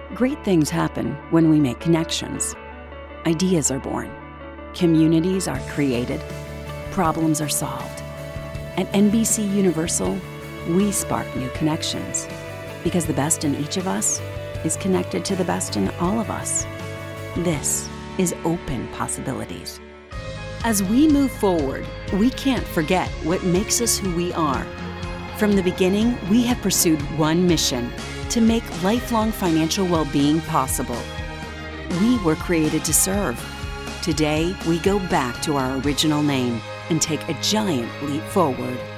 Great things happen when we make connections. Ideas are born. Communities are created. Problems are solved. At NBC Universal, we spark new connections because the best in each of us is connected to the best in all of us. This is Open Possibilities. As we move forward, we can't forget what makes us who we are. From the beginning, we have pursued one mission: to make lifelong financial well-being possible. We were created to serve. Today, we go back to our original name and take a giant leap forward.